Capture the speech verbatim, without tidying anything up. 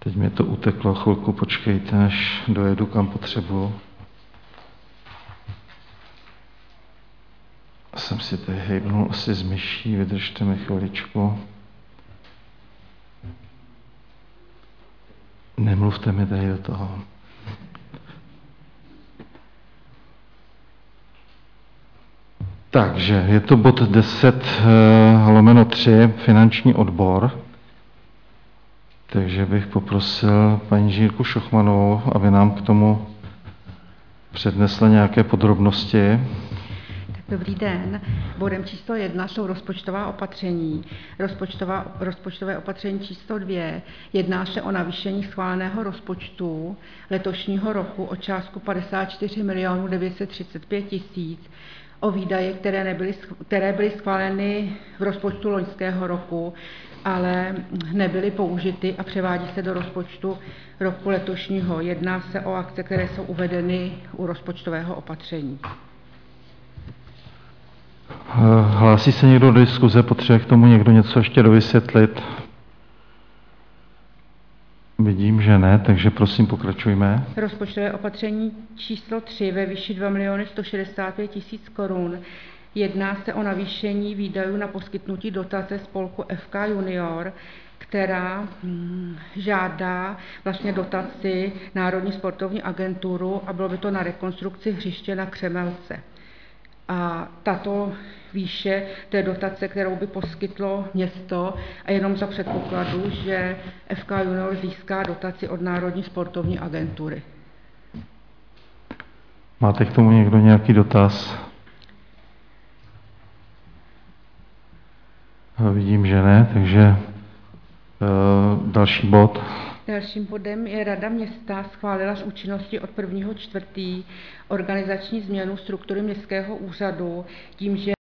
Teď mi to uteklo, chvilku počkejte, než dojedu kam potřebuji. Jsem si tady hejbnul asi z myší, vydržte mi chviličku. Nemluvte mi tady do toho. Takže je to bod deset lomeno tři, finanční odbor. Takže bych poprosil paní Žírku Šochmanovou, aby nám k tomu přednesla nějaké podrobnosti. Dobrý den. Bodem číslo jedna jsou rozpočtová opatření. Rozpočtová, rozpočtové opatření číslo dvě. Jedná se o navýšení schváleného rozpočtu letošního roku o částku padesát čtyři milionů devět set třicet pět tisíc, o výdaje, které, nebyly, které byly schváleny v rozpočtu loňského roku, ale nebyly použity a převádí se do rozpočtu roku letošního. Jedná se o akce, které jsou uvedeny u rozpočtového opatření. Hlásí se někdo do diskuze, potřebuje k tomu někdo něco ještě dovysvětlit? Vidím, že ne, takže prosím pokračujme. Rozpočtové opatření číslo tři ve výši dva miliony sto šedesát pět tisíc korun. Jedná se o navýšení výdajů na poskytnutí dotace spolku F K Junior, která hm, žádá vlastně dotaci Národní sportovní agenturu a bylo by to na rekonstrukci hřiště na Křemelce. A tato výše té dotace, kterou by poskytlo město, a jenom za předpokladu, že F K Junior získá dotaci od Národní sportovní agentury. Máte k tomu někdo nějaký dotaz? Vidím, že ne, takže uh, další bod. Dalším bodem je Rada města schválila s účinností od prvního čtvrtého organizační změnu struktury městského úřadu tím, že